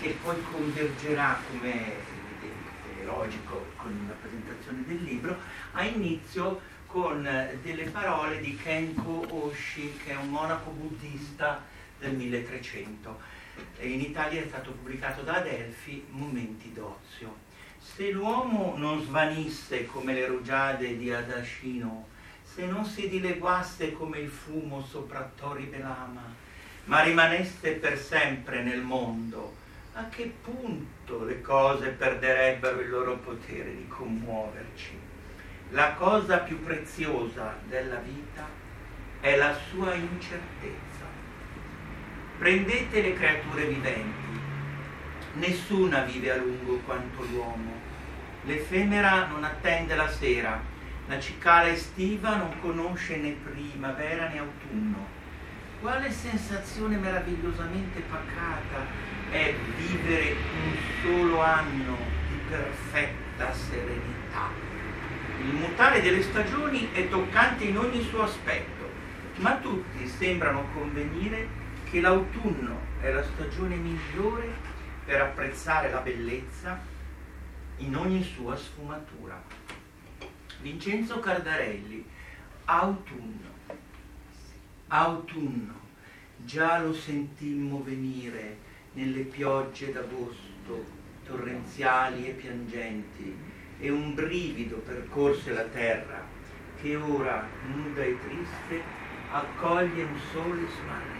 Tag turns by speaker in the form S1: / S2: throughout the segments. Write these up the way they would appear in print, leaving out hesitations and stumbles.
S1: che poi convergerà, come è logico, con la presentazione del libro, ha inizio con delle parole di Kenko Oshi, che è un monaco buddista del 1300. In Italia è stato pubblicato da Adelphi, Momenti d'ozio. Se l'uomo non svanisse come le rugiade di Adashino, se non si dileguasse come il fumo sopra Tori Belama, ma rimanesse per sempre nel mondo, a che punto le cose perderebbero il loro potere di commuoverci? La cosa più preziosa della vita è la sua incertezza. Prendete le creature viventi, nessuna vive a lungo quanto l'uomo. L'effemera non attende la sera, la cicala estiva non conosce né primavera né autunno. Quale sensazione meravigliosamente pacata è vivere un solo anno di perfetta serenità. Il mutare delle stagioni è toccante in ogni suo aspetto, ma tutti sembrano convenire che l'autunno è la stagione migliore per apprezzare la bellezza in ogni sua sfumatura. Vincenzo Cardarelli, autunno. Autunno, già lo sentimmo venire nelle piogge d'agosto, torrenziali e piangenti, e un brivido percorse la terra, che ora, nuda e triste, accoglie un sole smarrito.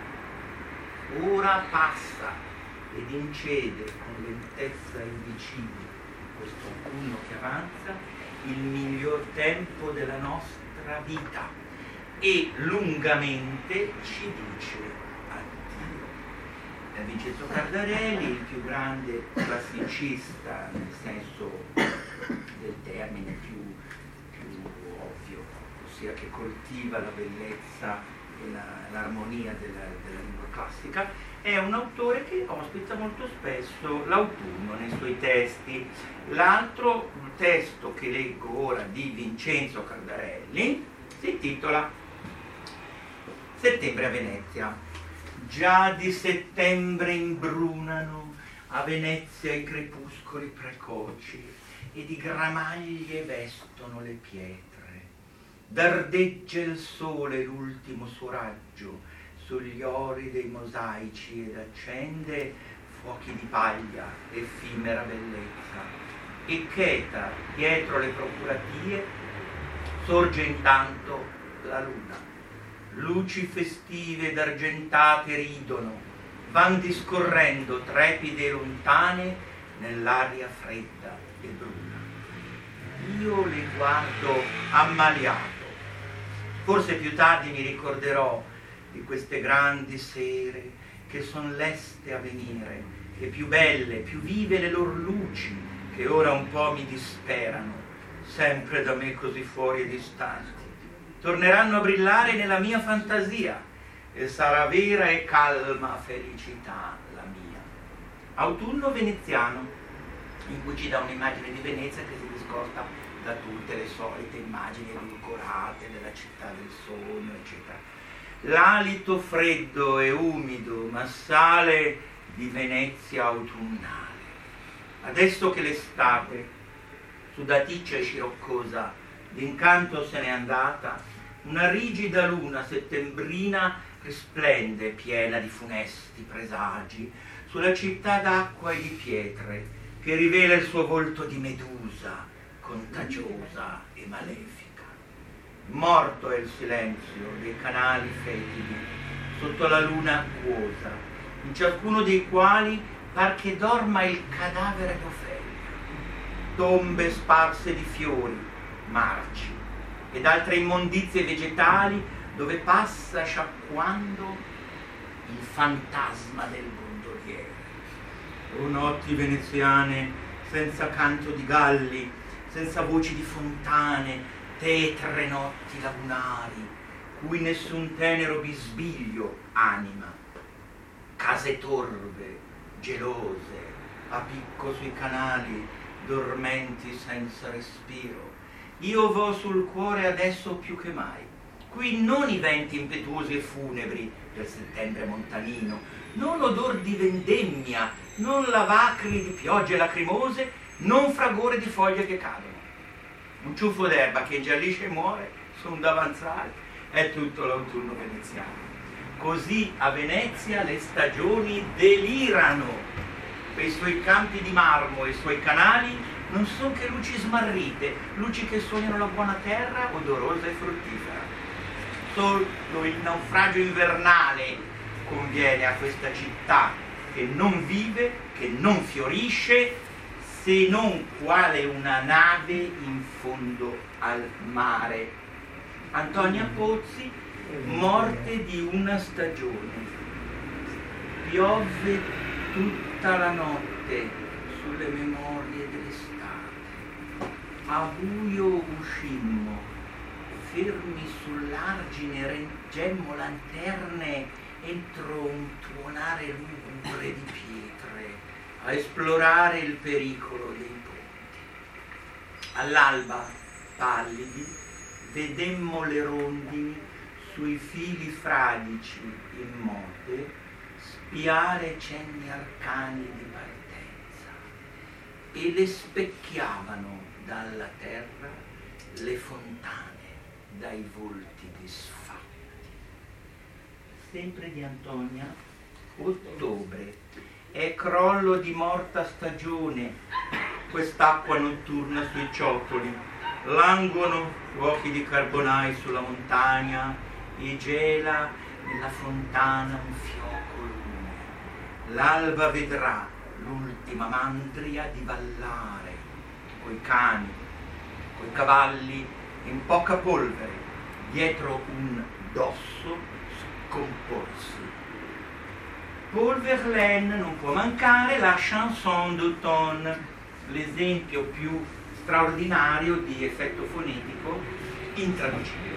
S1: Ora passa ed incede con lentezza indicibile, questo autunno che avanza, il miglior tempo della nostra vita e lungamente ci dice addio. Vincenzo Cardarelli, il più grande classicista nel senso del termine più ovvio, ossia che coltiva la bellezza e l'armonia della lingua classica, è un autore che ospita molto spesso l'autunno nei suoi testi. L'altro testo che leggo ora di Vincenzo Cardarelli si intitola Settembre a Venezia. Già di settembre imbrunano a Venezia i crepuscoli precoci e di gramaglie vestono le pietre. Dardeggia il sole l'ultimo suo raggio sugli ori dei mosaici ed accende fuochi di paglia, effimera bellezza, e cheta dietro le procuratie sorge intanto la luna. Luci festive ed argentate ridono, van discorrendo trepide e lontane nell'aria fredda e bruna. Io le guardo ammaliato. Forse più tardi mi ricorderò di queste grandi sere che son leste a venire, e più belle, più vive le lor luci, che ora un po' mi disperano, sempre da me così fuori e distanti. Torneranno a brillare nella mia fantasia, e sarà vera e calma felicità la mia. Autunno veneziano, in cui ci dà un'immagine di Venezia che si discosta da tutte le solite immagini edulcorate della città del sogno, eccetera. L'alito freddo e umido, ma sale di Venezia autunnale. Adesso che l'estate, sudaticcia e sciroccosa, d'incanto se n'è andata, una rigida luna settembrina risplende, piena di funesti presagi, sulla città d'acqua e di pietre, che rivela il suo volto di medusa, contagiosa e malefica. Morto è il silenzio dei canali fetidi, sotto la luna acquosa, in ciascuno dei quali par che dorma il cadavere d'Ofelia. Tombe sparse di fiori, marci, ed altre immondizie vegetali, dove passa sciacquando il fantasma del gondoliere. O notti veneziane, senza canto di galli, senza voci di fontane, tetre notti lagunari, cui nessun tenero bisbiglio anima. Case torve, gelose, a picco sui canali, dormenti senza respiro. Io vo sul cuore adesso più che mai, Qui non i venti impetuosi e funebri del settembre montanino, non odor di vendemmia, non lavacri di piogge lacrimose, non fragore di foglie che cadono. Un ciuffo d'erba che ingiallisce e muore su un davanzale è tutto l'autunno veneziano. Così a Venezia le stagioni delirano. Quei suoi campi di marmo e i suoi canali non sono che luci smarrite, luci che sognano la buona terra odorosa e fruttifera. Solo il naufragio invernale conviene a questa città che non vive, che non fiorisce, se non quale una nave in fondo al mare. Antonia Pozzi, morte di una stagione. Piove tutta la notte sulle memorie dell'estate. A buio uscimmo, fermi sull'argine reggemmo lanterne entro un tuonare lugubre di pietre, a esplorare il pericolo dei ponti. All'alba, pallidi, vedemmo le rondini sui fili fradici immobili spiare cenni arcani di partenza e le specchiavano dalla terra le fontane dai volti disfatti. Sempre di Antonia, ottobre, è crollo di morta stagione, quest'acqua notturna sui ciottoli, languono fuochi di carbonai sulla montagna e gela nella fontana un fioco lume. L'alba vedrà l'ultima mandria divallare coi cani, coi cavalli in poca polvere, dietro un dosso scomporsi. Paul Verlaine non può mancare la chanson d'automne, l'esempio più straordinario di effetto fonetico intraducibile.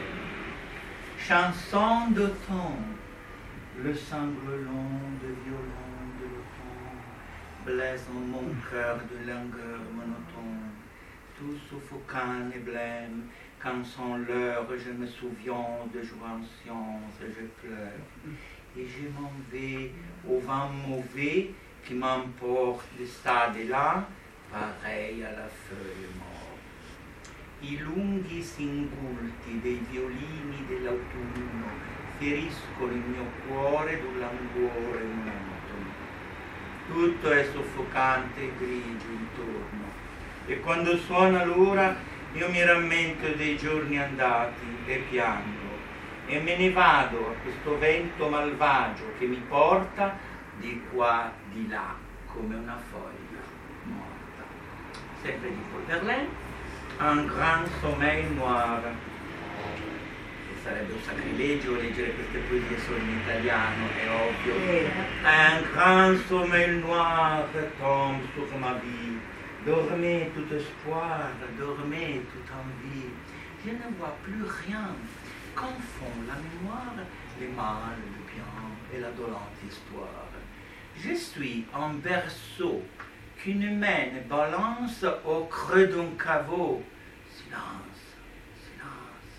S1: Chanson d'automne, le sanglelon de violon de l'automne blesse en mon cœur de langueur monotone, tout suffocant et blême, quand sont l'heure, je me souviens de jouissance, je pleure, et je m'en vais au vent mauvais qui m'emporte de ça et là, pareil à la feuille morte. I lunghi singulti dei violini dell'autunno feriscono il mio cuore d'un languore monotono. Tutto è soffocante e grigio intorno, e quando suona l'ora io mi rammento dei giorni andati e piango, e me ne vado a questo vento malvagio che mi porta di qua di là come una foglia morta. Sempre di Paul Verlaine, Un grand sommeil noir. E sarebbe un sacrilegio leggere queste poesie solo in italiano, è ovvio. Un grand sommeil noir tombe sur ma vie. Dormez tout espoir, dormez toute envie. Je ne vois plus rien. Confond la mémoire, les mal, le bien et la dolente histoire. Je suis un berceau qu'une main balance au creux d'un caveau. Silence, silence.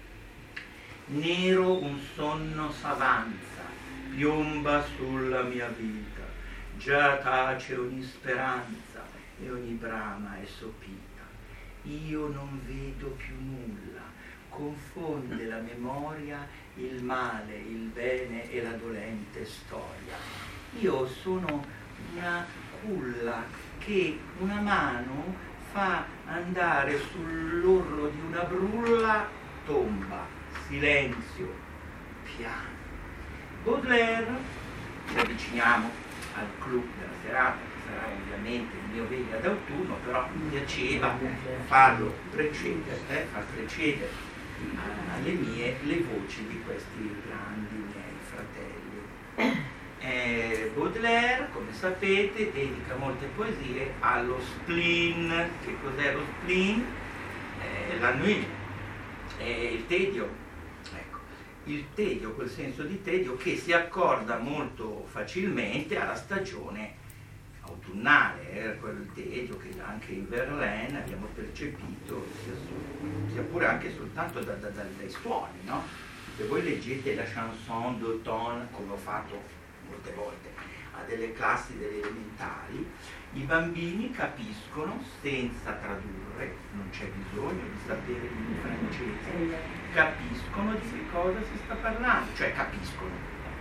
S1: Nero un sonno s'avanza, piomba sulla mia vita. Già tace ogni speranza e ogni brama è sopita. Io non vedo più nulla. Confonde la memoria, il male, il bene e la dolente storia. Io sono una culla che una mano fa andare sull'orlo di una brulla, tomba, silenzio, piano. Baudelaire, ci avviciniamo al clou della serata, che sarà ovviamente il mio veglia d'autunno, però mi piaceva farlo precedere, far precedere alle mie le voci di questi grandi miei fratelli. Baudelaire, come sapete, dedica molte poesie allo spleen. Che cos'è lo spleen? L'ennui, il tedio. Ecco, il tedio, quel senso di tedio che si accorda molto facilmente alla stagione autunnale, quel tedio che anche in Verlaine abbiamo percepito, sia pure anche soltanto dai suoni, no? Se voi leggete la chanson d'automne, come ho fatto molte volte a delle classi delle elementari, i bambini capiscono senza tradurre, non c'è bisogno di sapere il francese, capiscono di che cosa si sta parlando, cioè capiscono,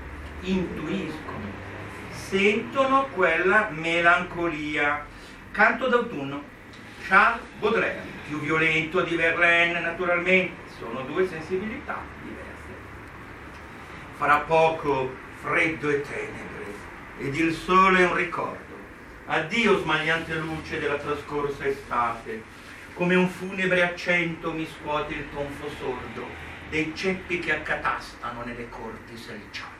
S1: intuiscono, sentono quella melancolia. Canto d'autunno, Charles Baudelaire, più violento di Verlaine naturalmente, sono due sensibilità diverse. Fra poco freddo e tenebre, ed il sole è un ricordo. Addio smagliante luce della trascorsa estate, come un funebre accento mi scuote il tonfo sordo dei ceppi che accatastano nelle corti selciate.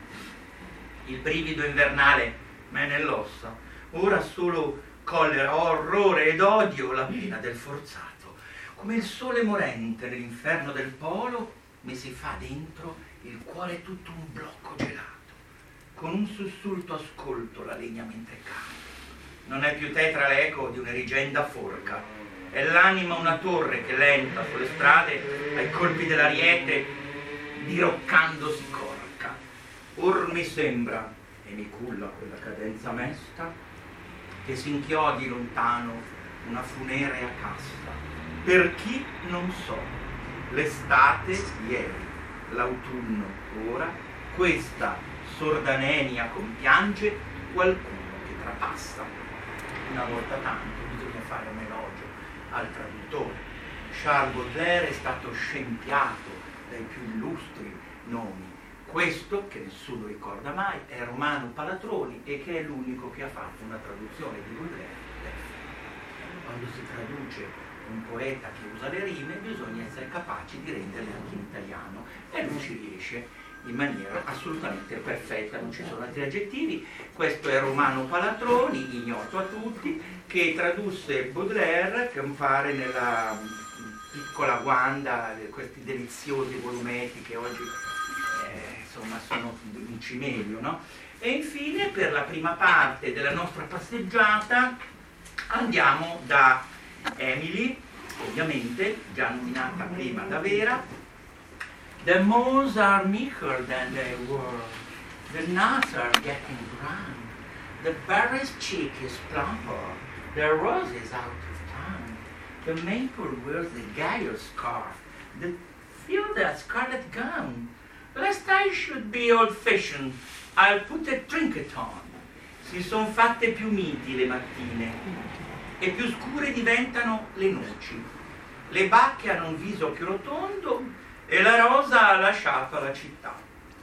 S1: Il brivido invernale m'è nell'ossa, ora solo collera, orrore ed odio la pena del forzato. Come il sole morente nell'inferno del polo mi si fa dentro il cuore tutto un blocco gelato. Con un sussulto ascolto la legna mentre cade. Non è più tetra l'eco di un'erigenda forca, è l'anima una torre che lenta sulle strade ai colpi dell'ariete diroccandosi corca. Or mi sembra, e mi culla quella cadenza mesta, che si inchiodi lontano una funerea casta. Per chi non so, l'estate ieri, l'autunno ora, questa sorda nenia compiange qualcuno che trapassa. Una volta tanto bisogna fare un elogio al traduttore. Charles Baudelaire è stato scempiato dai più illustri nomi. Questo, che nessuno ricorda mai, è Romano Palatroni e che è l'unico che ha fatto una traduzione di Baudelaire. Quando si traduce un poeta che usa le rime bisogna essere capaci di renderle anche in italiano e lui ci riesce in maniera assolutamente perfetta, non ci sono altri aggettivi. Questo è Romano Palatroni, ignoto a tutti, che tradusse Baudelaire, che compare nella piccola Wanda, questi deliziosi volumetti che oggi insomma sono un cimelio, no? E infine, per la prima parte della nostra passeggiata, andiamo da Emily, ovviamente, già nominata prima da Vera. The moors are meeker than they were, the nuts are getting brown, the berry's cheek is plumper, the rose is out of town, the maple wears the gayer scarf, the field a scarlet gown. Lest I should be old-fashioned, I'll put a trinket on. Si son fatte più miti le mattine e più scure diventano le noci. Le bacche hanno un viso più rotondo e la rosa ha lasciato la città.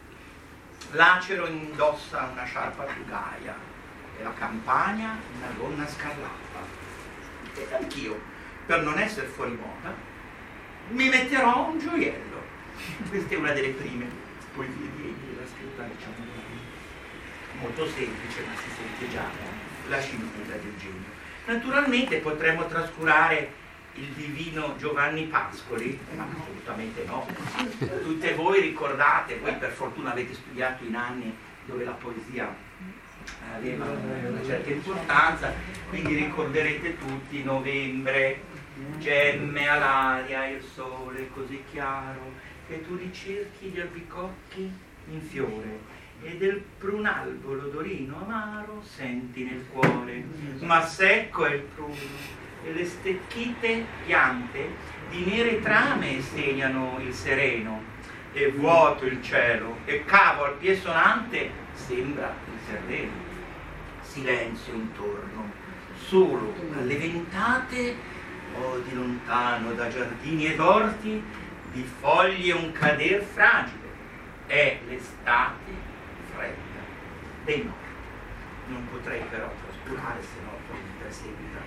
S1: L'acero indossa una sciarpa più gaia e la campagna una gonna scarlatta. E anch'io, per non essere fuori moda, mi metterò un gioiello. Questa è una delle prime poesie di Egli, l'ha scritta, diciamo, molto semplice, ma si sente già la scintilla del genio. Naturalmente potremmo trascurare il divino Giovanni Pascoli, ma assolutamente no. Tutte voi ricordate, voi per fortuna avete studiato in anni dove la poesia aveva una certa importanza, quindi ricorderete tutti Novembre, gemme all'aria, il sole così chiaro, che tu ricerchi gli albicocchi in fiore e del prunalbo l'odorino amaro senti nel cuore, ma secco è il pruno e le stecchite piante di nere trame segnano il sereno, e vuoto il cielo e cavo al pie sonante sembra il terreno. Silenzio intorno, solo alle ventate o di lontano da giardini ed orti di foglie un cader fragile, è l'estate fredda dei morti. Non potrei però trascurare, se no poi mi perseguita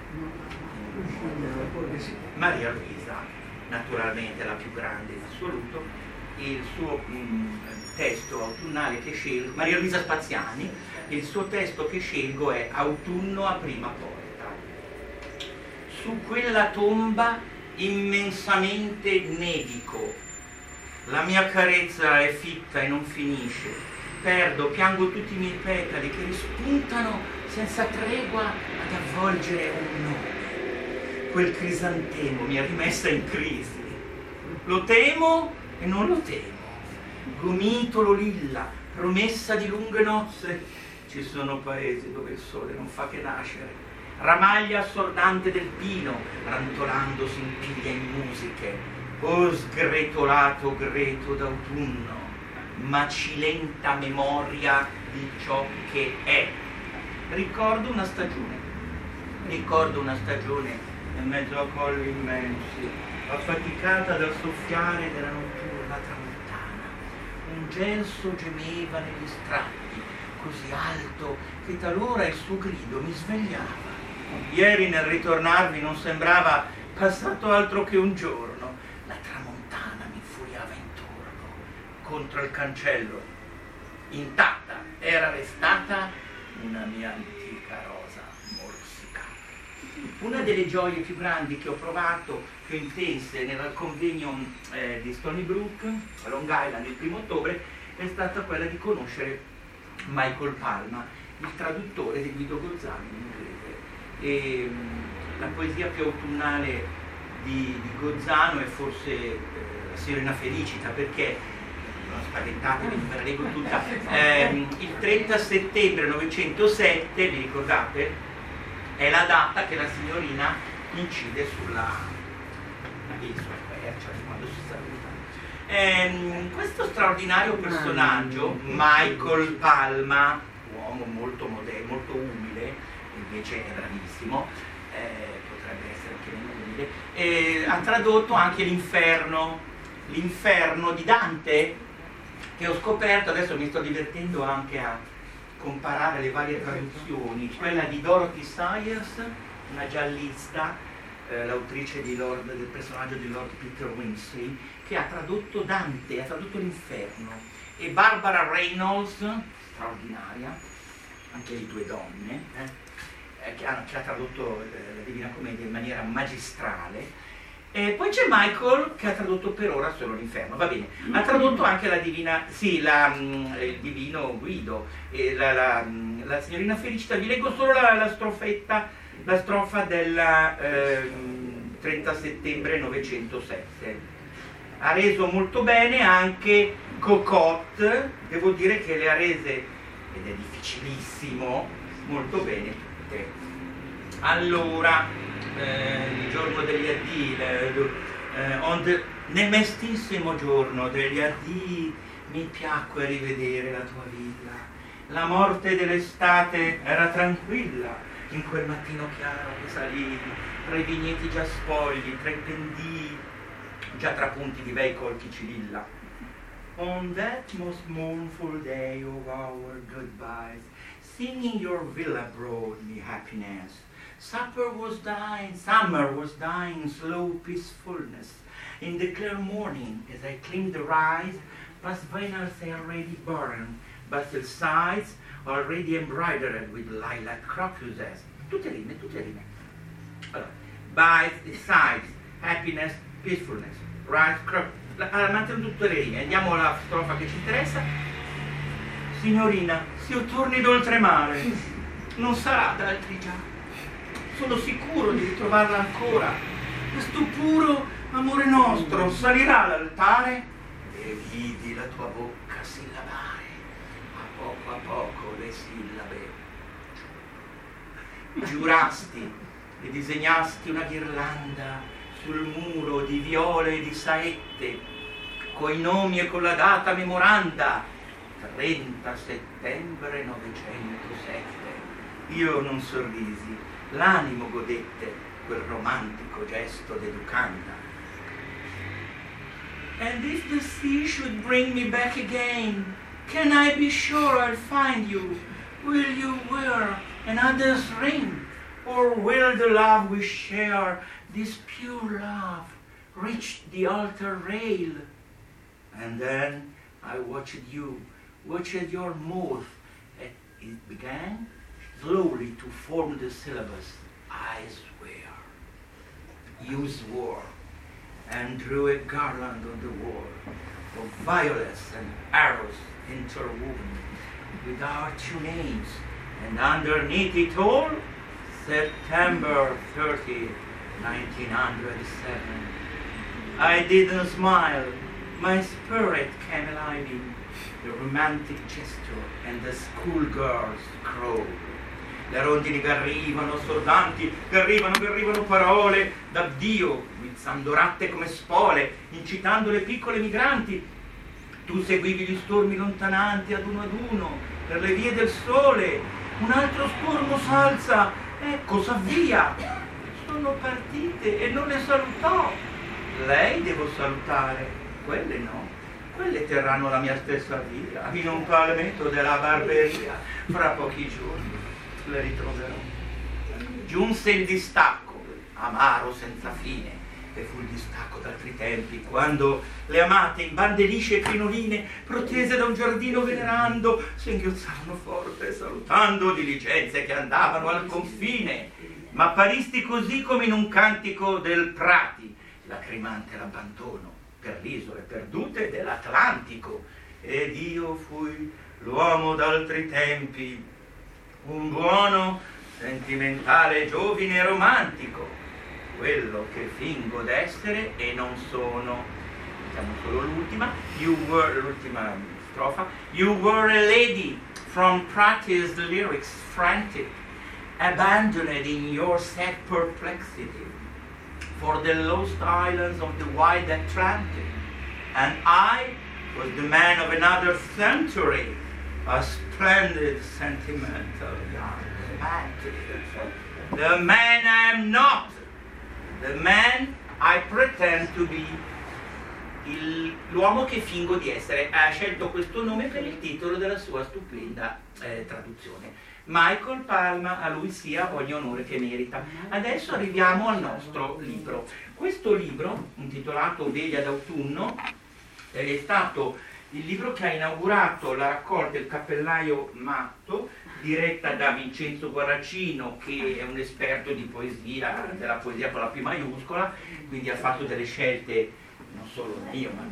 S1: Maria Luisa, naturalmente la più grande in assoluto. Il suo testo autunnale che scelgo, Maria Luisa Spaziani, il suo testo che scelgo è Autunno a prima porta. Su quella tomba immensamente nevico, la mia carezza è fitta e non finisce, perdo, piango tutti i miei petali che rispuntano senza tregua ad avvolgere un nome. Quel crisantemo mi ha rimessa in crisi. Lo temo e non lo temo. Gomitolo lilla, promessa di lunghe nozze. Ci sono paesi dove il sole non fa che nascere. Ramaglia assordante del pino, rantolandosi in piglia in musiche. O sgretolato greto d'autunno, macilenta memoria di ciò che è. Ricordo una stagione in mezzo a colli immensi, affaticata dal soffiare della notturna tramontana. Un gelso gemeva negli strati, così alto che talora il suo grido mi svegliava. Ieri nel ritornarvi non sembrava passato altro che un giorno. La tramontana mi infuriava intorno. Contro il cancello, intatta, era restata una mia antica rosa morsicata. Una delle gioie più grandi che ho provato, più intense, nel convegno di Stony Brook, a Long Island, il 1° ottobre, è stata quella di conoscere Michael Palma, il traduttore di Guido Gozzano in inglese. E la poesia più autunnale di Gozzano è forse La Sirena Felicita, perché, non spaventatevi, ve la leggo tutta, il 30 settembre 1907, vi ricordate, è la data che la signorina incide sulla quercia di quando si saluta. Questo straordinario personaggio, Michael Palma, uomo molto modello, molto umile, invece è bravissimo, potrebbe essere anche meno umile, ha tradotto anche l'inferno di Dante, che ho scoperto, adesso mi sto divertendo anche a comparare le varie traduzioni, quella di Dorothy Sayers, una giallista, l'autrice del personaggio di Lord Peter Wimsey, che ha tradotto Dante, ha tradotto l'inferno, e Barbara Reynolds, straordinaria, anche le due donne, che ha tradotto la Divina Commedia in maniera magistrale. E poi c'è Michael che ha tradotto per ora solo l'inferno, va bene, ha tradotto anche la Divina, il Divino Guido, e la Signorina Felicita. Vi leggo solo la strofa del 30 settembre 1907. Ha reso molto bene anche Cocotte, devo dire che le ha rese, ed è difficilissimo, molto bene tutte. Allora, il giorno degli addii, nel mestissimo giorno degli addii mi piacque rivedere la tua villa. La morte dell'estate era tranquilla in quel mattino chiaro che salì tra i vigneti già spogli, tra i pendii già trapunti di bei colchi cililla. On that most mournful day of our goodbyes, singing your villa brought me happiness. Summer was dying, slow peacefulness. In the clear morning, as I climbed the rise, past vineyards already born, basil sides already embroidered with lilac crocuses. Tutte rime. Allora, by sides, happiness, peacefulness, rise, mantengo tutte le rime. Andiamo alla strofa che ci interessa. Signorina, s'io torni d'oltremare, non sarà da altri già. Sono sicuro di ritrovarla ancora. Questo puro amore nostro salirà all'altare e vidi la tua bocca sillabare a poco le sillabe. Giurasti e disegnasti una ghirlanda sul muro di viole e di saette, coi nomi e con la data memoranda, 30 settembre 907. Io non sorrisi, l'animo godette quel romantico gesto d'educanda. And if the sea should bring me back again, can I be sure I'll find you? Will you wear another's ring? Or will the love we share, this pure love, reach the altar rail? And then I watched your mouth, and it began slowly to form the syllabus, I swear. You swore, and drew a garland on the wall of violets and arrows interwoven with our two names and underneath it all, September 30, 1907. I didn't smile, my spirit came alive in the romantic gesture and the schoolgirl's crow. Le rondini che arrivano, assordanti, che arrivano parole d'addio, guizzando ratte come spole, incitando le piccole migranti. Tu seguivi gli stormi lontananti ad uno, per le vie del sole. Un altro stormo s'alza, ecco, s'avvia. Sono partite e non le salutò. Lei devo salutare, quelle no. Quelle terranno la mia stessa via, in un palmetto della barberia. Fra pochi giorni le ritroverò. Giunse il distacco, amaro senza fine, e fu il distacco d'altri tempi, quando le amate in bande lisce e crinoline, protese da un giardino venerando, singhiozzavano forte, salutando diligenze che andavano al confine. Ma apparisti così come in un cantico del Prati, lacrimante l'abbandono per le isole perdute dell'Atlantico, ed io fui l'uomo d'altri tempi, un buono, sentimentale, giovine e romantico, quello che fingo d'essere e non sono. Diciamo solo l'ultima strofa. You were a lady from Prati's lyrics frantic, abandoned in your sad perplexity for the lost islands of the wide Atlantic, and I was the man of another century, a splendid sentimental young romantic. The man I am not, the man I pretend to be, l'uomo che fingo di essere. Ha scelto questo nome per il titolo della sua stupenda traduzione. Michael Palma, a lui sia ogni onore che merita. Adesso arriviamo al nostro libro. Questo libro, intitolato Veglia d'autunno, è stato il libro che ha inaugurato la raccolta Il cappellaio matto, diretta da Vincenzo Guarracino, che è un esperto di poesia, della poesia con la P maiuscola, quindi ha fatto delle scelte, non solo io, ma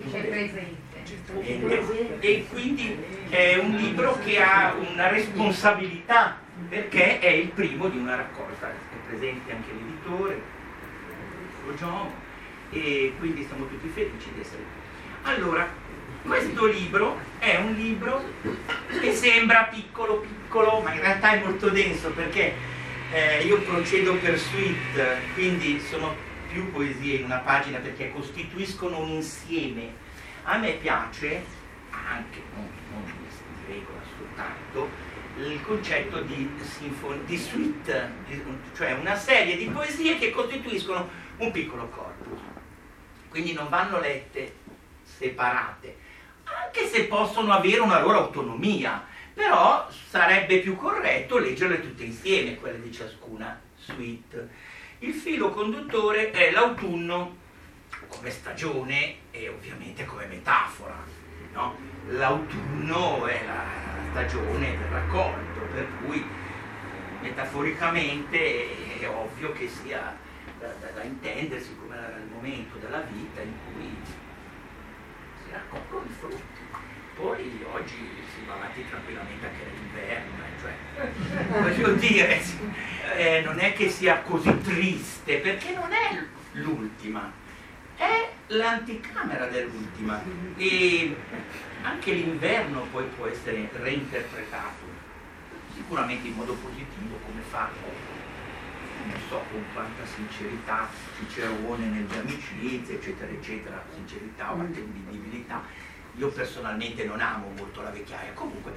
S1: e quindi è un libro che ha una responsabilità, perché è il primo di una raccolta. È presente anche l'editore, John, e quindi siamo tutti felici di essere qui. Allora, questo libro è un libro che sembra piccolo, ma in realtà è molto denso, perché io procedo per suite, quindi sono più poesie in una pagina, perché costituiscono un insieme. A me piace anche, non di regola soltanto, il concetto di suite, cioè una serie di poesie che costituiscono un piccolo corpus, quindi non vanno lette separate, anche se possono avere una loro autonomia, però sarebbe più corretto leggerle tutte insieme, quelle di ciascuna suite. Il filo conduttore è l'autunno come stagione e ovviamente come metafora, no? L'autunno è la stagione del raccolto, per cui metaforicamente è ovvio che sia da intendersi come il momento della vita in cui si raccolgono i frutti. Poi oggi si va avanti tranquillamente anche nell'inverno, cioè, voglio dire, non è che sia così triste, perché non è l'ultima, è l'anticamera dell'ultima, e anche l'inverno poi può essere reinterpretato, sicuramente in modo positivo, come fa, non so con quanta sincerità Cicerone nelle amicizie, eccetera eccetera, sincerità o attendibilità. Io personalmente non amo molto la vecchiaia, comunque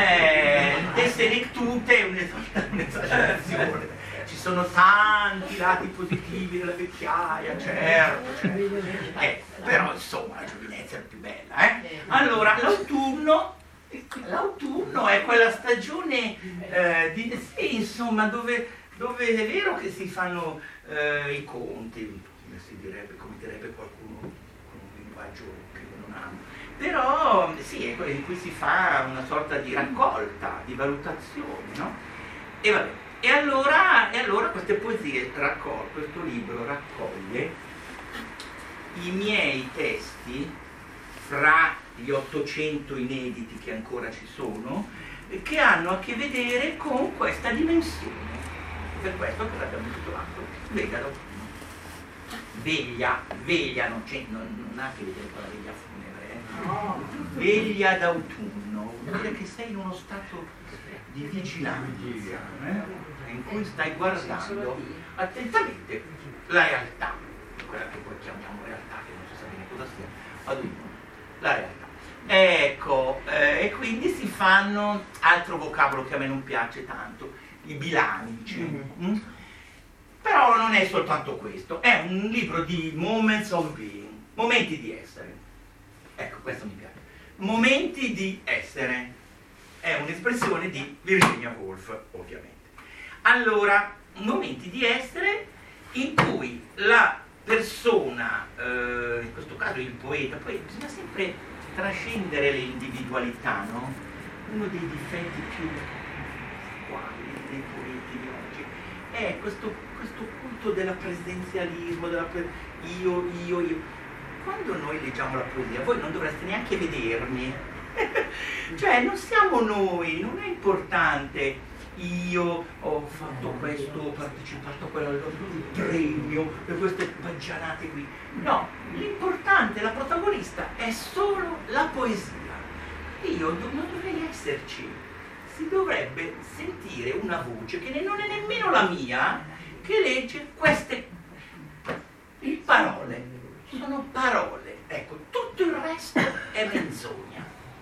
S1: de senectute è un'esagerazione, ci sono tanti lati positivi della vecchiaia, certo. Però insomma la giovinezza è la più bella, Allora l'autunno è quella stagione sì, insomma, dove è vero che si fanno i conti, come direbbe qualcuno con un linguaggio che io non amo, però sì, è in cui si fa una sorta di raccolta, di valutazione, no? E vabbè, e allora queste poesie questo libro raccoglie i miei testi fra gli 800 inediti che ancora ci sono, che hanno a che vedere con questa dimensione. Per questo che l'abbiamo intitolato Veglia d'autunno. Veglia non ha a che vedere con la veglia funebre, Veglia d'autunno vuol dire che sei in uno stato di vigilanza, in cui stai guardando attentamente la realtà, quella che poi chiamiamo realtà, che non si sa bene cosa sia, ad uno, la realtà. Ecco, e quindi si fanno, altro vocabolo che a me non piace tanto, i bilanci. Però non è soltanto questo, è un libro di moments of being, momenti di essere. Ecco, questo mi piace. Momenti di essere. È un'espressione di Virginia Woolf, ovviamente. Allora, momenti di essere in cui la persona, in questo caso il poeta, poi bisogna sempre trascendere le individualità, no? Uno dei difetti più quali dei poeti di oggi è questo culto della presidenzialismo, io. Quando noi leggiamo la poesia, voi non dovreste neanche vedermi. Cioè, non siamo noi, non è importante. Io ho fatto questo, ho partecipato a quel premio, per queste baggianate qui. No, l'importante, la protagonista è solo la poesia. Io non dovrei esserci. Si dovrebbe sentire una voce che non è nemmeno la mia, che legge queste parole. Sono parole. Ecco, tutto il resto è menzogna.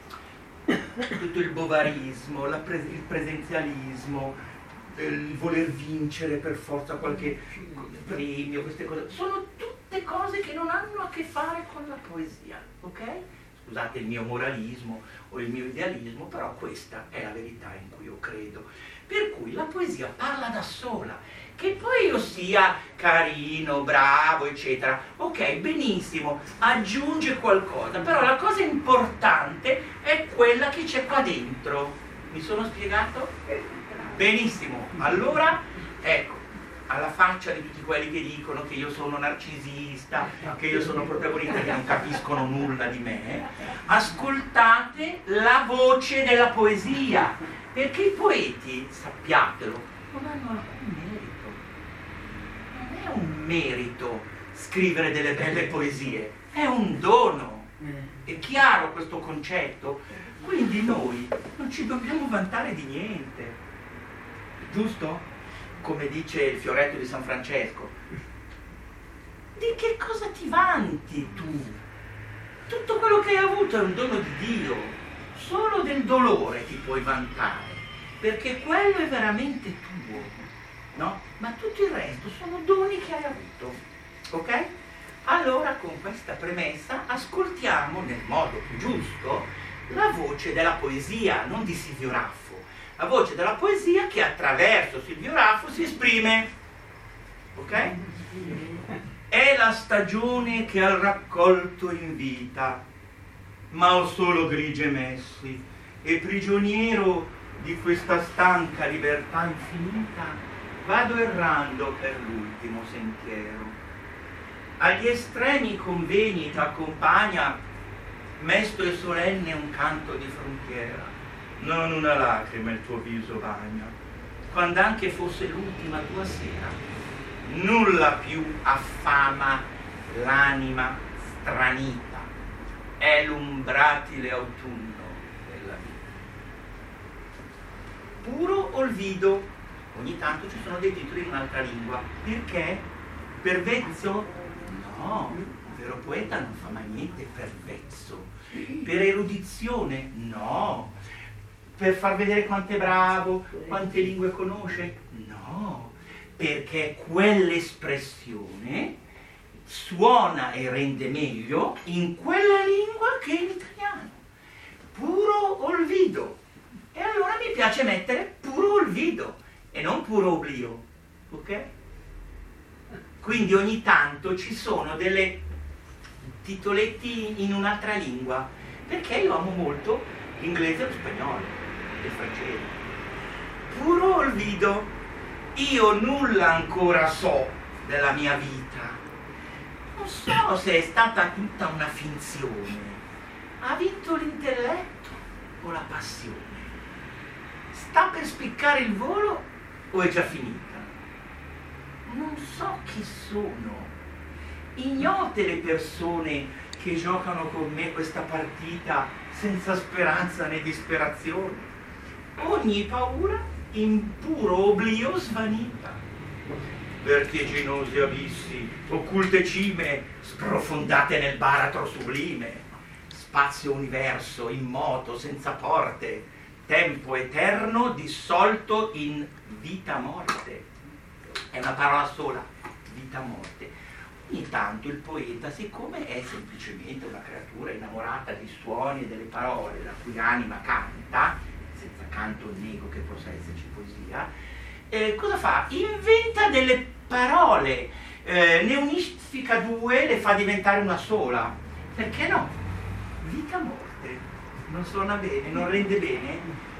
S1: Tutto il bovarismo, il presenzialismo, il voler vincere per forza qualche premio, queste cose, sono tutte cose che non hanno a che fare con la poesia, ok? Scusate il mio moralismo o il mio idealismo, però questa è la verità in cui io credo. Per cui la poesia parla da sola, che poi io sia carino, bravo, eccetera, ok, benissimo, aggiunge qualcosa, però la cosa importante è quella che c'è qua dentro. Mi sono spiegato? Benissimo, allora, ecco, alla faccia di tutti quelli che dicono che io sono narcisista, che io sono protagonista, che non capiscono nulla di me, ascoltate la voce della poesia, perché i poeti, sappiatelo, non hanno alcun merito. Non è un merito scrivere delle belle poesie, è un dono. È chiaro questo concetto? Quindi noi non ci dobbiamo vantare di niente, giusto? Come dice il fioretto di San Francesco. Di che cosa ti vanti tu? Tutto quello che hai avuto è un dono di Dio. Solo del dolore ti puoi vantare, perché quello è veramente tuo, no? Ma tutto il resto sono doni che hai avuto, ok? Allora, con questa premessa, ascoltiamo nel modo più giusto la voce della poesia, non di Silvio Raffo, la voce della poesia che attraverso Silvio Raffo si esprime, ok? È la stagione che al raccolto invita, ma ho solo grigie messi, e prigioniero di questa stanca libertà infinita, vado errando per l'ultimo sentiero. Agli estremi convegni t'accompagna, mesto e solenne un canto di frontiera. Non una lacrima il tuo viso bagna, quando anche fosse l'ultima tua sera. Nulla più affama l'anima stranita, è l'umbratile autunno della vita. Puro olvido, ogni tanto ci sono dei titoli in un'altra lingua. Perché? Per vezzo? No, un vero poeta non fa mai niente per vezzo. Per erudizione? No. Per far vedere quanto è bravo, quante lingue conosce? No. Perché quell'espressione suona e rende meglio in quella lingua che in italiano. Puro olvido. E allora mi piace mettere puro olvido e non puro oblio, ok? Quindi ogni tanto ci sono delle titoletti in un'altra lingua, perché io amo molto l'inglese e lo spagnolo e il francese. Puro olvido, io nulla ancora so della mia vita. Non so se è stata tutta una finzione. Ha vinto l'intelletto o la passione? sta per spiccare il volo o è già finita? Non so chi sono. Ignote le persone che giocano con me questa partita senza speranza né disperazione. Ogni paura in puro oblio svanita. Vertiginosi abissi, occulte cime, sprofondate nel baratro sublime, spazio universo immoto, senza porte, tempo eterno dissolto in vita-morte. È una parola sola, vita-morte. Ogni tanto il poeta, siccome è semplicemente una creatura innamorata dei suoni e delle parole, la cui anima canta, senza canto nego che possa esserci poesia, cosa fa? Inventa delle parole, ne unifica due, le fa diventare una sola. Perché no? Vita-morte. Non suona bene, non rende bene?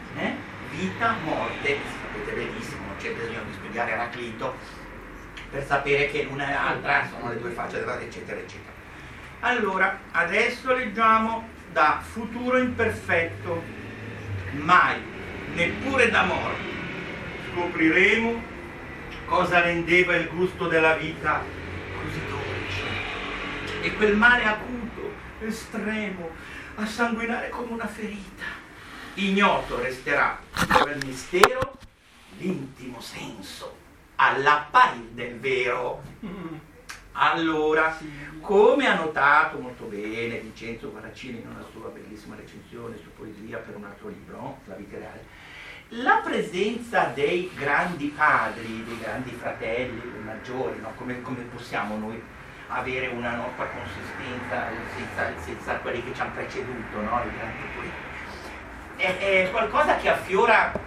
S1: Vita-morte. Sapete benissimo, non c'è bisogno di studiare Eraclito per sapere che l'una e l'altra sono le due facce della eccetera eccetera. Allora, adesso leggiamo da Futuro imperfetto. Mai, neppure da morte, scopriremo cosa rendeva il gusto della vita così dolce, e quel male acuto, estremo, a sanguinare come una ferita. Ignoto resterà quel mistero l'intimo senso all'apparir del vero. Allora, come ha notato molto bene Vincenzo Guaracini in una sua bellissima recensione su poesia per un altro libro, no? La vita reale, la presenza dei grandi padri, dei grandi fratelli, dei maggiori, no? come possiamo noi avere una nostra consistenza senza quelli che ci hanno preceduto, no? I grandi poeti. È qualcosa che affiora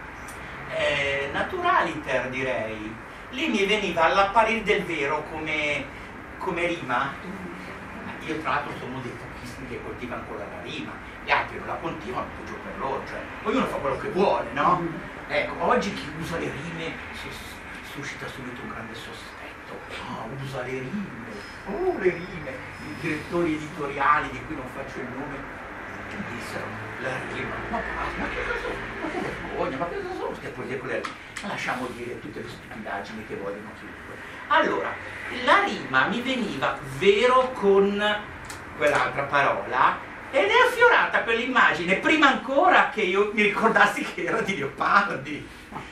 S1: naturaliter, direi. Lì mi veniva all'apparir del vero come rima. Io tra l'altro sono uno dei pochissimi che coltiva ancora la rima, gli altri non la continuano, peggio per loro, cioè ognuno fa quello che vuole, no? Ecco, oggi chi usa le rime suscita subito un grande sospetto. Usa le rime, le rime. I direttori editoriali di cui non faccio il nome dissero la rima, ma che vergogna, ma cosa sono queste poesie con le rime? Ma lasciamo dire tutte le stupidaggini che vogliono chiunque. Allora, la rima mi veniva vero con quell'altra parola ed è affiorata quell'immagine prima ancora che io mi ricordassi che era di Leopardi.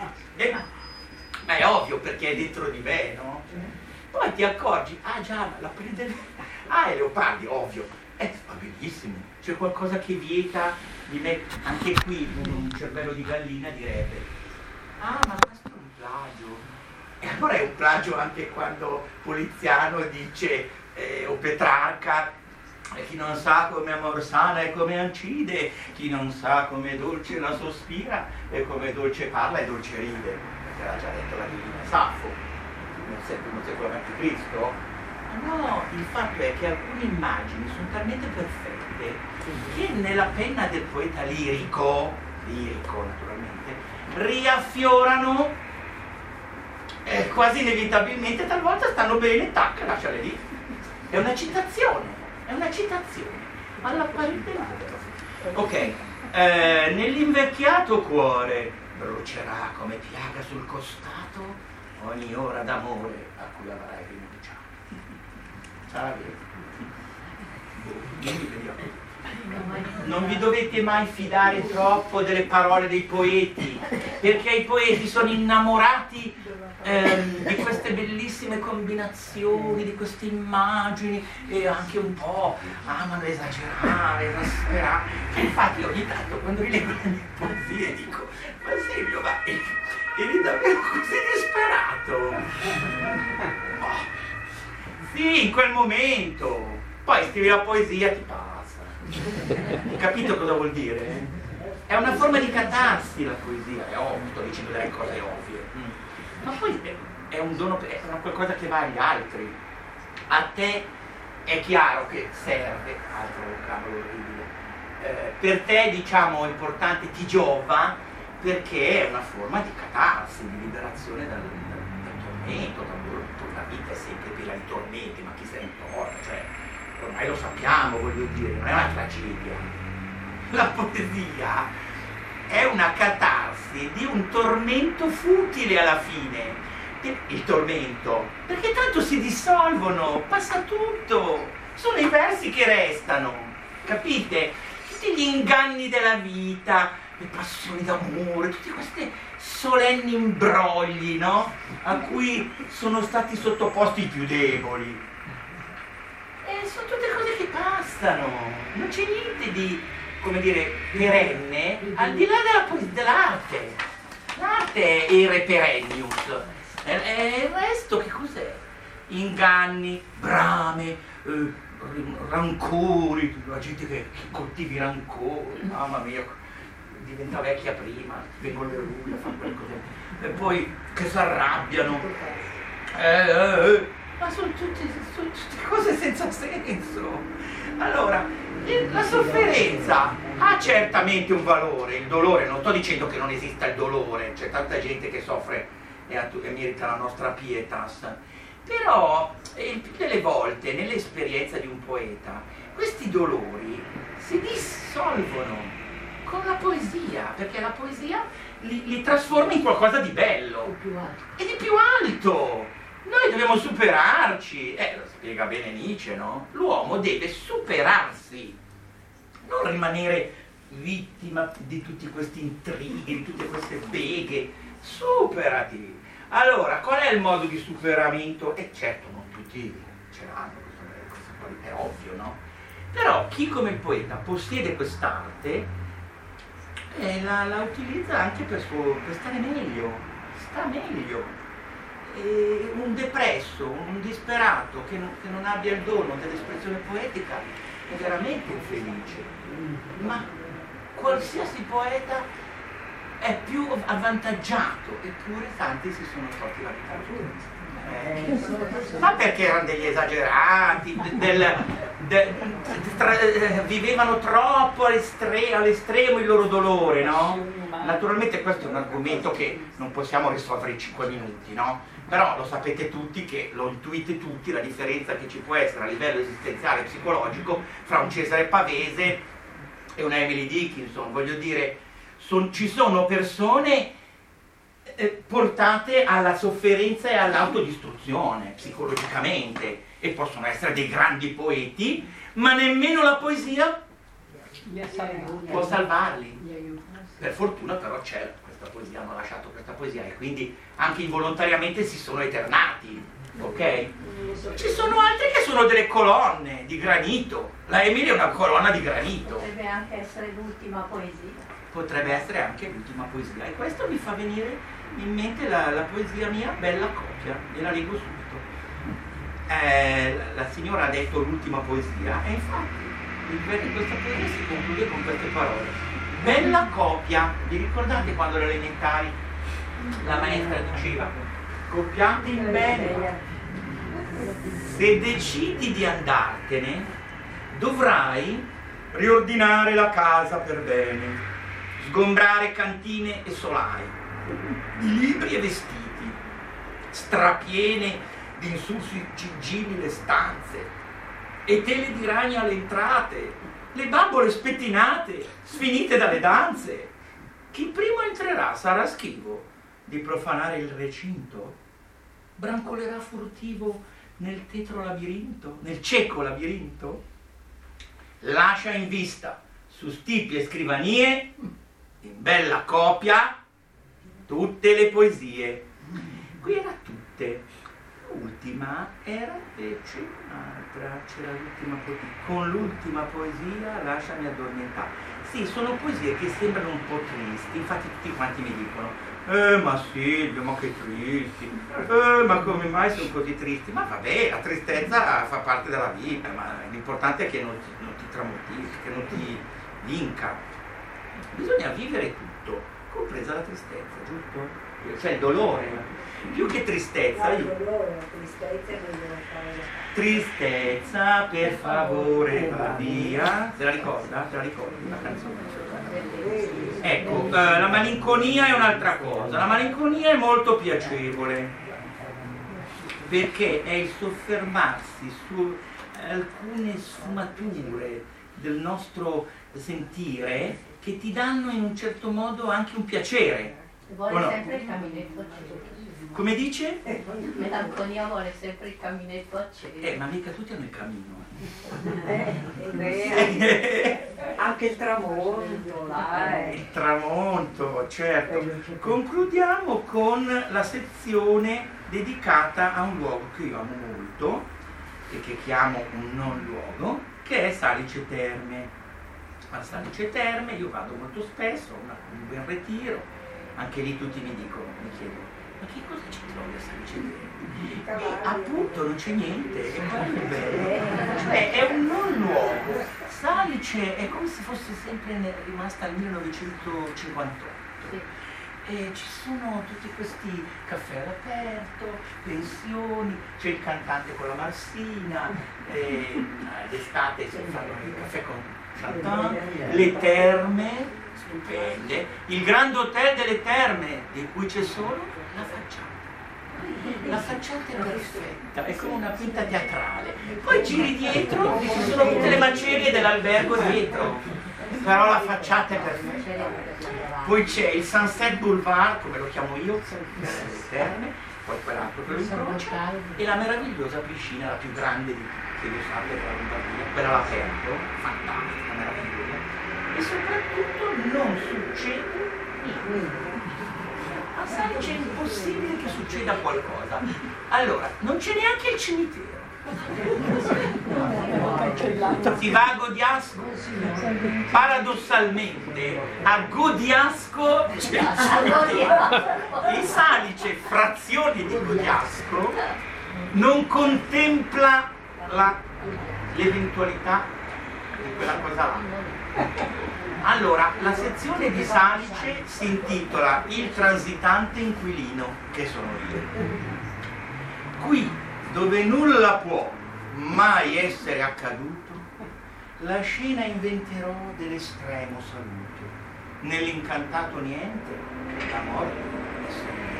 S1: Ma è ovvio perché è dentro di me, no? Poi ti accorgi, già, la prende, è Leopardi, ovvio. Va benissimo, c'è qualcosa che vieta di me, anche qui un cervello di gallina direbbe, ma questo è un plagio. E allora è un plagio anche quando Poliziano dice, o Petrarca, chi non sa come amor sana e come ancide, chi non sa come dolce la sospira e come dolce parla e dolce ride, perché l'ha già detto la divina Saffo, nel primo secolo a.C. No, il fatto è che alcune immagini sono talmente perfette che nella penna del poeta lirico naturalmente, riaffiorano quasi inevitabilmente, talvolta stanno bene, tac, lasciale lì. È una citazione all'apparir del vero. Ok, nell'invecchiato cuore brucerà come piaga sul costato ogni ora d'amore a cui avrai rinunciato. Non vi dovete mai fidare troppo delle parole dei poeti, perché i poeti sono innamorati di queste bellissime combinazioni, di queste immagini, e anche un po' amano esagerare, esasperare. Infatti ogni tanto quando rileggo le mie poesie dico, ma Silvio, ma eri davvero così disperato? Sì, in quel momento. Poi scrivi la poesia, ti passa. Hai capito cosa vuol dire? È una forma di catarsi la poesia, è ovvio, sto dicendo delle cose ovvie. Ma poi è un dono, è una qualcosa che va agli altri. A te è chiaro che serve, altro vocabolo orribile. Per te, diciamo, è importante, ti giova, perché è una forma di catarsi, di liberazione dal tormento, la vita è sempre piena di tormenti, ma chi se ne importa, cioè, ormai lo sappiamo, voglio dire, non è una tragedia. La poesia è una catarsi soffermarsi di un tormento futile alla fine. Il tormento, perché tanto si dissolvono, passa tutto, sono i versi che restano, capite? Tutti gli inganni della vita, le passioni d'amore, tutti questi solenni imbrogli, no? A cui sono stati sottoposti i più deboli. E sono tutte cose che passano, non c'è niente di, come dire, perenne, al di là dell'arte. L'arte è il perennius. E il resto che cos'è? Inganni, brame, rancori, la gente che coltivi rancori, mamma mia, diventa vecchia prima, vengono le rughe, fanno qualcosa, e poi che si arrabbiano, ma sono tutte cose senza senso. Allora, la sofferenza ha certamente un valore, il dolore, non sto dicendo che non esista il dolore, c'è tanta gente che soffre e merita la nostra pietas, però il più delle volte nell'esperienza di un poeta questi dolori si dissolvono con la poesia, perché la poesia li trasforma in qualcosa di bello e di più alto. Noi dobbiamo superarci, lo spiega bene Nietzsche, no? L'uomo deve superarsi, non rimanere vittima di tutti questi intrighi, di tutte queste beghe. Superati. Allora, qual è il modo di superamento? E certo, non tutti ce l'hanno, questo è ovvio, no? Però chi come poeta possiede quest'arte la utilizza anche per stare meglio, sta meglio. E un depresso, un disperato che non abbia il dono dell'espressione poetica è veramente infelice. Ma qualsiasi poeta è più avvantaggiato, eppure tanti si sono tolti la vita. Ma perché erano degli esagerati, vivevano troppo all'estremo il loro dolore, no? Naturalmente questo è un argomento che non possiamo risolvere in 5 minuti, no? Però lo sapete tutti, che lo intuite tutti, la differenza che ci può essere a livello esistenziale e psicologico fra un Cesare Pavese e una Emily Dickinson. Voglio dire, ci sono persone portate alla sofferenza e all'autodistruzione psicologicamente, e possono essere dei grandi poeti, ma nemmeno la poesia può salvarli. Per fortuna però c'è questa poesia, hanno lasciato questa poesia e quindi anche involontariamente si sono eternati, ok? Ci sono altri che sono delle colonne di granito. La Emilia è una colonna di granito.
S2: Potrebbe anche essere l'ultima poesia.
S1: Potrebbe essere anche l'ultima poesia, e questo mi fa venire in mente la poesia mia Bella Coppia, gliela leggo subito. La signora ha detto l'ultima poesia, e infatti questa poesia si conclude con queste parole: bella coppia. Vi ricordate quando alle elementari la maestra diceva coppiate in bene, se decidi di andartene dovrai riordinare la casa per bene, sgombrare cantine e solai, libri e vestiti, strapiene di insusciggibili le stanze, e tele di ragni alle entrate, le bambole spettinate, sfinite dalle danze. Chi primo entrerà sarà schivo di profanare il recinto, brancolerà furtivo nel tetro labirinto, nel cieco labirinto, lascia in vista su stipi e scrivanie, in bella copia, tutte le poesie. Qui era tutte. L'ultima era invece un'altra, c'era l'ultima poesia. Con l'ultima poesia lasciami addormentare. Sì, sono poesie che sembrano un po' tristi, infatti tutti quanti mi dicono ma Silvio, ma che tristi, ma come mai sono così tristi? Ma vabbè, la tristezza fa parte della vita, ma l'importante è che non ti tramontisca, che non ti vinca. Bisogna vivere tutto, compresa la tristezza, giusto? Cioè il dolore. Più che tristezza, tristezza per favore va via. Se la ricorda? Se la ricordi la canzone? Ecco, la malinconia è un'altra cosa. La malinconia è molto piacevole perché è il soffermarsi su alcune sfumature del nostro sentire che ti danno in un certo modo anche un piacere.
S2: Vuole
S1: no?
S2: sempre il caminetto acceso.
S1: Come dice?
S2: Melanconia vuole sempre il caminetto acceso.
S1: Ma mica tutti hanno il camino.
S3: Anche il tramonto,
S1: Il tramonto, certo. Concludiamo con la sezione dedicata a un luogo che io amo molto e che chiamo un non luogo, che è Salice Terme. A Salice Terme io vado molto spesso, un bel ritiro, anche lì tutti mi chiedono, ma che cosa ci trovi a Salice Terme? E appunto non c'è niente, è proprio bello, cioè è un non luogo. Salice è come se fosse sempre rimasta al 1958. E ci sono tutti questi caffè all'aperto, pensioni, c'è il cantante con la marsina, d'estate si fanno il caffè con Chantan, le terme stupende, il Grand Hotel delle Terme, di cui c'è solo la facciata. La facciata è perfetta, è come una pinta teatrale. Poi giri dietro e ci sono tutte le macerie dell'albergo dietro, però la facciata è perfetta. Poi c'è il Sunset Boulevard, come lo chiamo io, le Terme, poi quell'altro che lo incrocia, e la meravigliosa piscina, la più grande che io sappia della Lombardia, quella all'aperto, fantastica, meravigliosa. E soprattutto non succede niente. A Salice è impossibile che succeda qualcosa. Allora, non c'è neanche il cimitero. Si va a Godiasco, paradossalmente a Godiasco c'è il cimitero. In Salice, frazione di Godiasco, non contempla l'eventualità di quella cosa là. Allora, la sezione di Salice si intitola Il transitante inquilino, che sono io. Qui, dove nulla può mai essere accaduto, la scena inventerò dell'estremo saluto. Nell'incantato niente, la morte è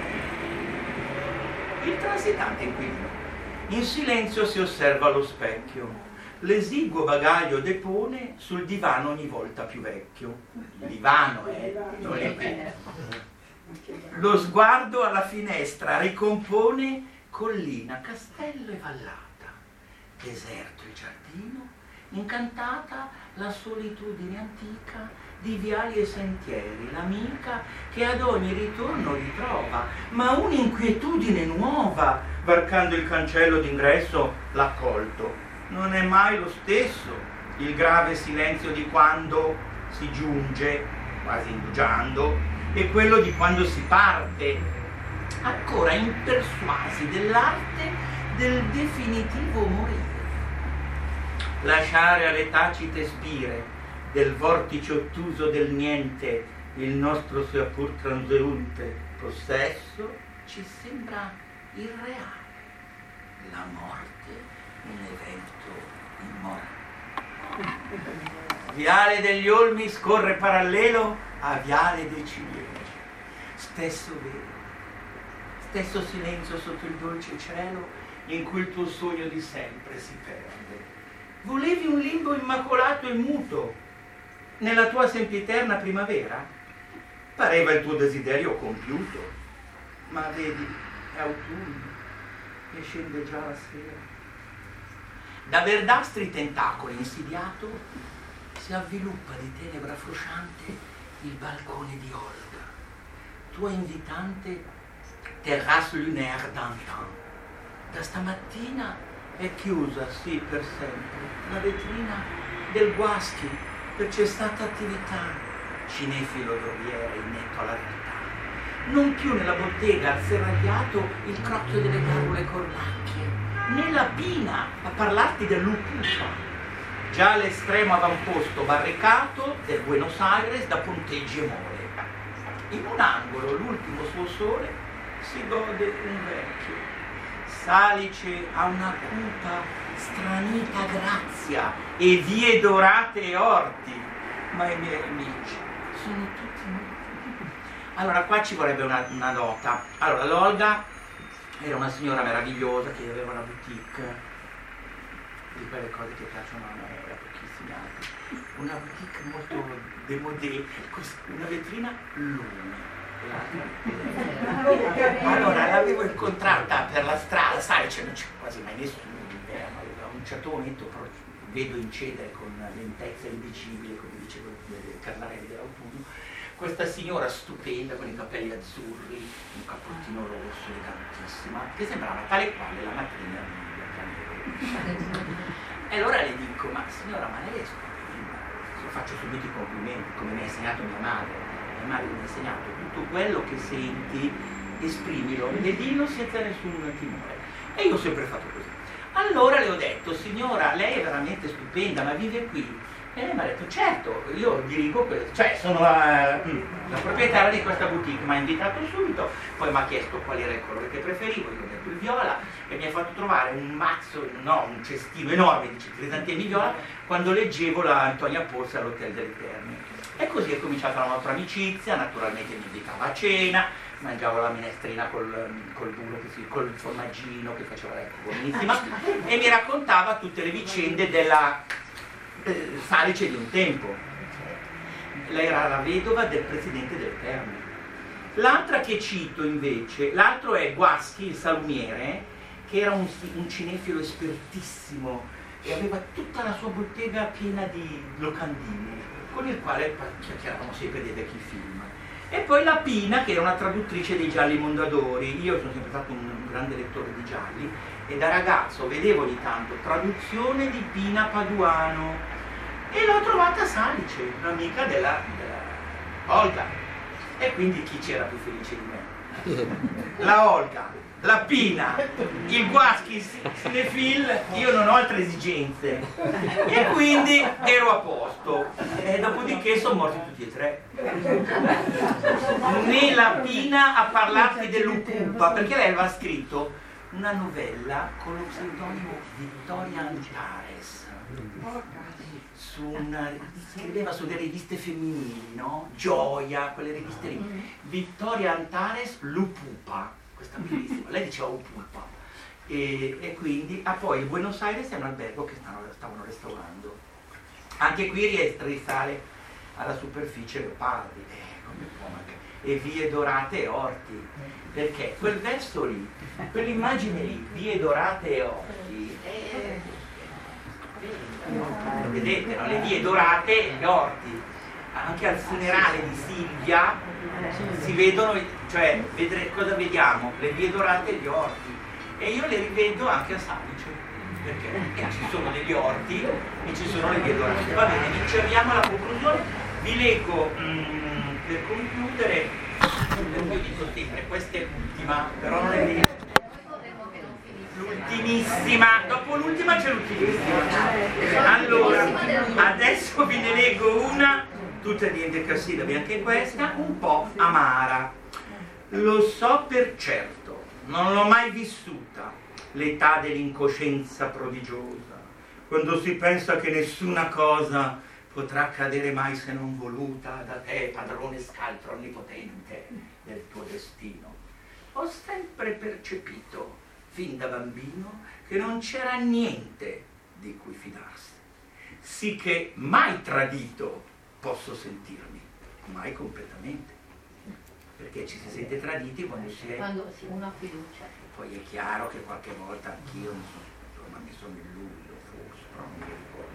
S1: sempre. Il transitante inquilino. In silenzio si osserva allo specchio. L'esiguo bagaglio depone sul divano ogni volta più vecchio. Il divano non è qui. Lo sguardo alla finestra ricompone collina, castello e vallata. Deserto il giardino, incantata la solitudine antica di viali e sentieri, l'amica che ad ogni ritorno ritrova, ma un'inquietudine nuova, varcando il cancello d'ingresso, l'ha colto. Non è mai lo stesso il grave silenzio di quando si giunge, quasi indugiando, e quello di quando si parte, ancora impersuasi dell'arte del definitivo morire. Lasciare alle tacite spire del vortice ottuso del niente il nostro sia pur transeunte possesso ci sembra irreale. La morte un evento immorale. Viale degli Olmi scorre parallelo a Viale dei Ciliegi. Stesso velo, stesso silenzio sotto il dolce cielo in cui il tuo sogno di sempre si perde. Volevi un limbo immacolato e muto nella tua sempiterna primavera? Pareva il tuo desiderio compiuto, ma vedi, è autunno e scende già la sera. Da verdastri tentacoli insidiato si avviluppa di tenebra frusciante il balcone di Olga, tua invitante terrasse lunaire d'antan. Da stamattina è chiusa, sì, per sempre, la vetrina del Guaschi, per cessata attività, cinefilo d'Oviere inetto alla realtà. Non più nella bottega al serragliato il crocchio delle garrule cornacchie, né la pina a parlarti dell'upupa, già all'estremo avamposto barricato del Buenos Aires da ponteggi e mole. In un angolo, l'ultimo suo sole, si gode un vecchio. Salice ha una cupa, stranita grazia e vie dorate e orti, ma i miei amici sono tutti morti. Allora, qua ci vorrebbe una nota. Allora, l'Olga era una signora meravigliosa che aveva una boutique di quelle cose che piacciono a me e a pochissimi altri. Una boutique molto démodé, una vetrina lume. Allora l'avevo incontrata per la strada, sai, non c'è quasi mai nessuno, a un certo momento vedo incedere con lentezza indicibile, come dicevo Carlarelli dell'autunno, questa signora stupenda con i capelli azzurri, un cappottino rosso elegantissima, che sembrava tale quale la matrigna di E allora le dico, ma signora, ma lei è stupenda, lo faccio subito i complimenti, come mi ha insegnato mia madre. Mia madre mi ha insegnato tutto quello che senti, esprimilo e dillo senza nessun timore. E io ho sempre fatto così. Allora le ho detto, signora, lei è veramente stupenda, ma vive qui? E lei mi ha detto, certo, io dirigo questo, cioè sono la proprietaria di questa boutique, mi ha invitato subito, poi mi ha chiesto qual era il colore che preferivo, io ho detto il viola, e mi ha fatto trovare un un cestino enorme di crisantemi viola, quando leggevo la Antonia Pozzi all'Hotel delle Terme. E così è cominciata la nostra amicizia, naturalmente mi invitava a cena, mangiavo la minestrina col burro, col formaggino che faceva lei, buonissima, e mi raccontava tutte le vicende della Salice di un tempo. Lei era la vedova del presidente delle Terme. L'altra che cito invece, l'altro è Guaschi, il salumiere, che era un cinefilo espertissimo e aveva tutta la sua bottega piena di locandini, con il quale chiacchieravamo sempre dei vecchi film. E poi la Pina, che era una traduttrice dei gialli Mondadori. Io sono sempre stato un grande lettore di gialli e da ragazzo vedevo di tanto traduzione di Pina Paduano e l'ho trovata a Salice, un'amica della Olga. E quindi chi c'era più felice di me? La Olga, la Pina, il Guaschi Cinefil. Io non ho altre esigenze e quindi ero a posto, e dopodiché sono morti tutti e tre. Né la Pina a parlarti dell'Upupa, perché lei aveva scritto una novella con lo pseudonimo Vittoria Antares, scriveva su delle riviste femminili, no? Gioia, quelle riviste lì. Vittoria Antares, l'Upupa, questa bellissima, lei diceva Upupa. E quindi, poi il Buenos Aires è un albergo che stavano restaurando. Anche qui risale alla superficie Leopardi, come può mancare, e vie dorate e orti, perché quel verso lì, quell'immagine lì, vie dorate e orti, vedete, no? Le vie dorate e gli orti. Anche al funerale di Silvia si vedono, cioè cosa vediamo? Le vie dorate e gli orti, e io le rivedo anche a Salice, perché ci sono degli orti e ci sono le vie dorate. Va bene, ci arriviamo alla conclusione. Vi leggo per concludere, io dico sempre, questa è l'ultima, però non è vero. L'ultimissima, dopo l'ultima c'è l'ultimissima. Allora, adesso ve ne leggo una, tutta di endecasillabi, anche questa, un po' amara. Lo so per certo, non l'ho mai vissuta, l'età dell'incoscienza prodigiosa, quando si pensa che nessuna cosa potrà accadere mai se non voluta da te, padrone scaltro onnipotente del tuo destino. Ho sempre percepito, fin da bambino, che non c'era niente di cui fidarsi, sì che mai tradito posso sentirmi, mai completamente, perché ci si sente traditi quando si
S2: si ha una fiducia.
S1: Poi è chiaro che qualche volta anch'io mi sono illuso, forse, però non mi ricordo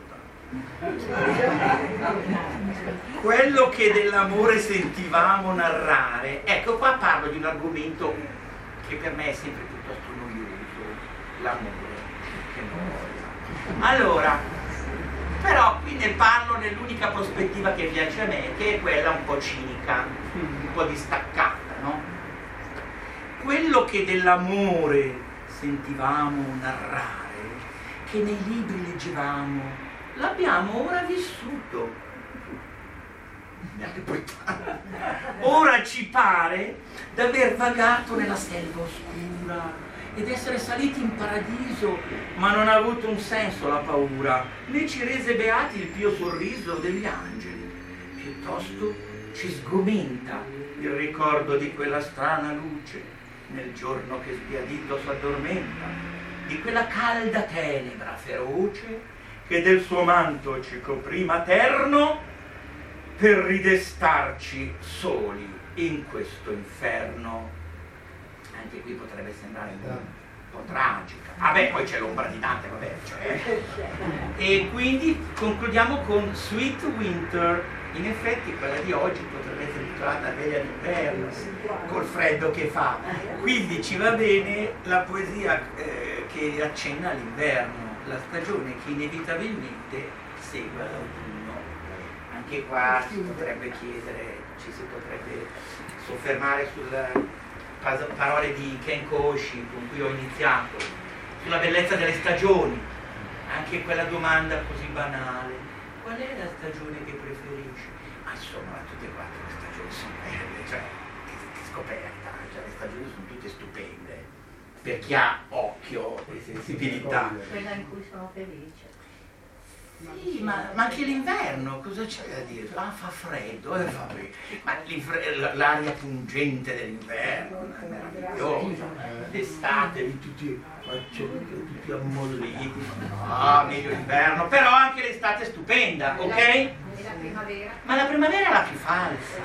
S1: tanto. Quello che dell'amore sentivamo narrare, ecco qua parlo di un argomento che per me è sempre piuttosto noioso, l'amore, che noia. Allora, però qui ne parlo nell'unica prospettiva che piace a me, che è quella un po' cinica, un po' distaccata, no? Quello che dell'amore sentivamo narrare, che nei libri leggevamo, l'abbiamo ora vissuto. Ora ci pare d'aver vagato nella selva oscura ed essere saliti in paradiso, ma non ha avuto un senso la paura, né ci rese beati il pio sorriso degli angeli. Piuttosto ci sgomenta il ricordo di quella strana luce nel giorno che sbiadito s'addormenta, di quella calda tenebra feroce che del suo manto ci coprì materno per ridestarci soli in questo inferno. Anche qui potrebbe sembrare un po' tragica. Vabbè, poi c'è l'ombra di Dante, vabbè, cioè. E quindi concludiamo con Sweet Winter. In effetti quella di oggi potrebbe essere titolata Veglia d'inverno, col freddo che fa. Quindi ci va bene la poesia che accenna all'inverno, la stagione che inevitabilmente segue l'autunno. Anche qua si potrebbe chiedere, ci si potrebbe soffermare sulle parole di Ken Koshi con cui ho iniziato, sulla bellezza delle stagioni. Anche quella domanda così banale: qual è la stagione che preferisci? Ma insomma, tutte e quattro le stagioni sono belle, cioè, che scoperta, cioè, le stagioni sono tutte stupende, per chi ha occhio e sensibilità.
S2: Quella in cui sono felice.
S1: Sì, ma anche l'inverno, cosa c'è da dire? Ah, fa freddo, vabbè. Ma l'aria pungente dell'inverno è meravigliosa, l'estate, tutti ammolliti, meglio l'inverno, però anche l'estate è stupenda, ok?
S2: E la primavera?
S1: Ma la primavera è la più falsa.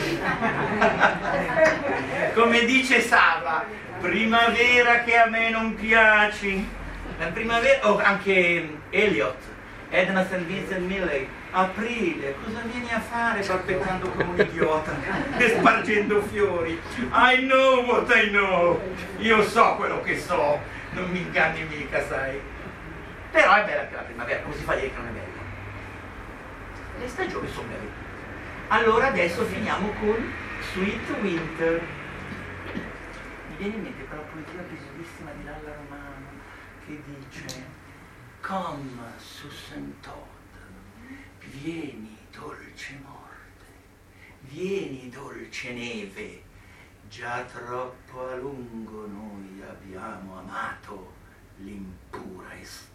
S1: Come dice Saba, primavera che a me non piaci. La primavera, o anche Eliot, Edna St. Vincent Millay, aprile, cosa vieni a fare balbettando come un idiota e spargendo fiori? I know what I know, io so quello che so, non mi inganni mica, sai. Però è bella anche la primavera, come si fa a dire che non è bella? Le stagioni sono belle. Allora adesso finiamo con Sweet Winter. Mi viene in mente quella poesia bellissima di Lalla Romano che dice: Come Susan Todd, vieni dolce morte, vieni dolce neve, già troppo a lungo noi abbiamo amato l'impura estate.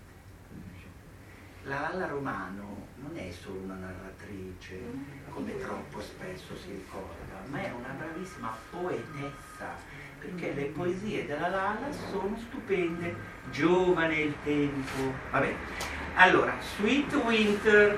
S1: La Lalla Romano non è solo una narratrice, come troppo spesso si ricorda, ma è una bravissima poetessa, perché le poesie della Lalla sono stupende. Giovane il tempo. Vabbè. Allora, Sweet Winter,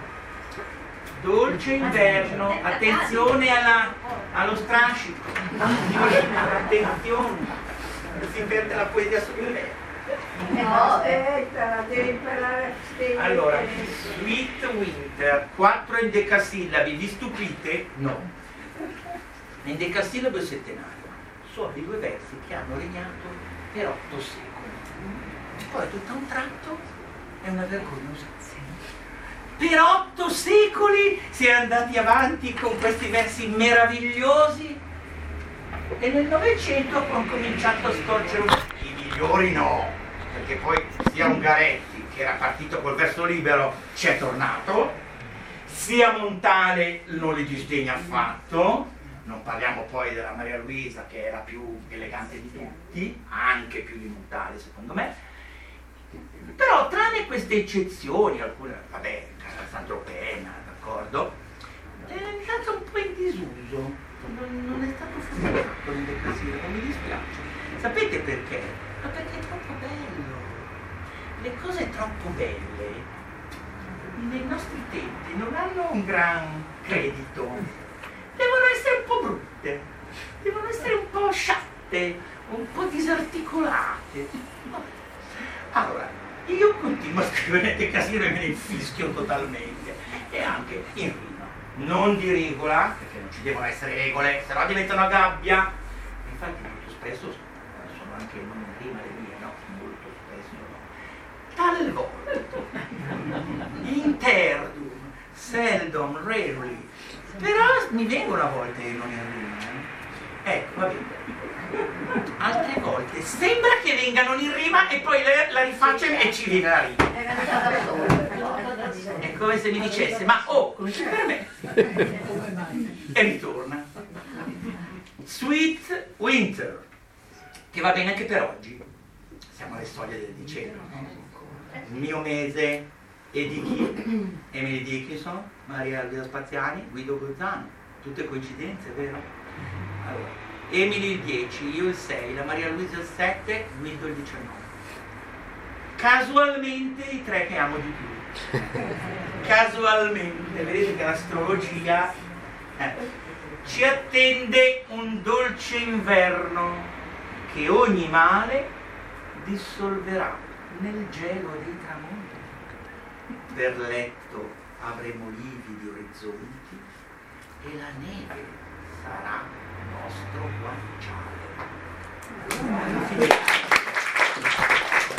S1: dolce inverno, attenzione allo strascico, attenzione, si perde la poesia sull'inverno.
S3: Aspetta, devi imparare.
S1: Allora, Sweet Winter, 4 endecasillabi, vi stupite? No. Endecasillabo settenario, sono i 2 versi che hanno regnato per 8 secoli. Poi tutto a un tratto è una vergognosa. Per 8 secoli si è andati avanti con questi versi meravigliosi e nel Novecento hanno cominciato a storcere i migliori no, perché poi sia Ungaretti, che era partito col verso libero, ci è tornato, sia Montale non li disdegna affatto. Non parliamo poi della Maria Luisa, che era più elegante di tutti, anche più di Montale secondo me. Però tranne queste eccezioni, alcune, vabbè, Santropena, d'accordo, è andato un po' in disuso, non è stato fatto l'endecasillabo, mi dispiace. Sapete perché? Ma perché è troppo bello. Le cose troppo belle nei nostri tempi non hanno un gran credito. Devono essere un po' brutte, devono essere un po' sciatte, un po' disarticolate. Allora, io continuo a scrivere endecasillabo e me ne infischio totalmente, e anche in rima, non di regola, perché non ci devono essere regole, sennò diventa una gabbia. Infatti molto spesso sono anche non in rima le mie, no? Molto spesso no. Talvolta, interdum, seldom, rarely. Però mi vengono a volte non in rima, Ecco, va bene. Altre volte sembra che vengano in rima e poi la rifaccio e ci viene la rima. È come se mi dicesse: ma come si permette? E ritorna. Sweet Winter, che va bene anche per oggi. Siamo alle soglie del dicembre, no? Il mio mese è di chi? Emily Dickinson, Maria Luisa Spaziani, Guido Gozzano. Tutte coincidenze, vero? Allora, Emily il 10, io il 6, la Maria Luisa il 7, Guido il 19. Casualmente i 3 che amo di più. Casualmente, vedete che l'astrologia ci attende un dolce inverno che ogni male dissolverà nel gelo dei tramonti. Per letto avremo lividi orizzonti e la neve sarà nostro guanciale.